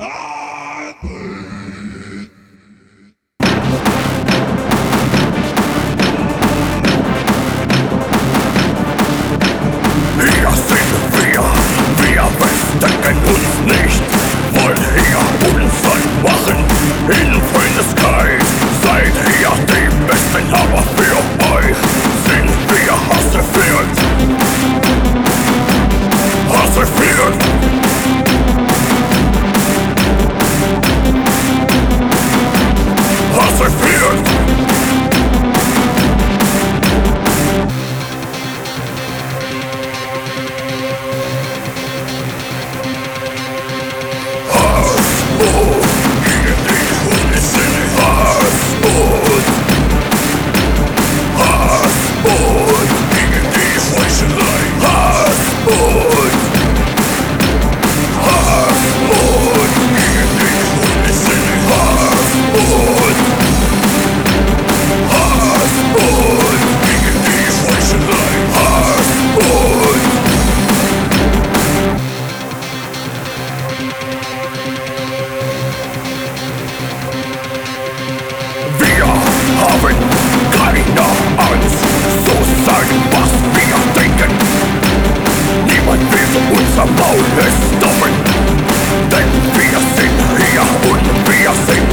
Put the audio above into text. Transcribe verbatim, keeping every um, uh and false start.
Hier sind wir, wir verstecken uns nicht, wollen hier Unsinn machen in Freundeskreis. Seid ihr die Besten, aber für euch sind wir hasserfüllt. Hasserfüllt. Hasserfüllt. Wir haben keine Angst, so sagen, was wir denken. Niemand wird unser Maul stoppen, denn wir sind hier und wir sind